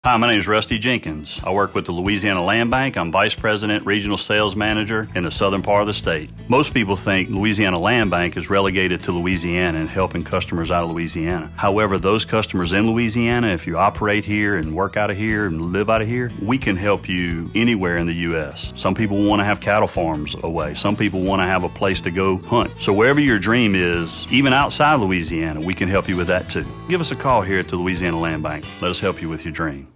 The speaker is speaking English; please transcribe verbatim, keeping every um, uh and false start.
Hi, my name is Rusty Jenkins. I work with the Louisiana Land Bank. I'm Vice President, Regional Sales Manager in the southern part of the state. Most people think Louisiana Land Bank is relegated to Louisiana and helping customers out of Louisiana. However, those customers in Louisiana, if you operate here and work out of here and live out of here, we can help you anywhere in the U S. Some people want to have cattle farms away. Some people want to have a place to go hunt. So wherever your dream is, even outside Louisiana, we can help you with that too. Give us a call here at the Louisiana Land Bank. Let us help you with your dream.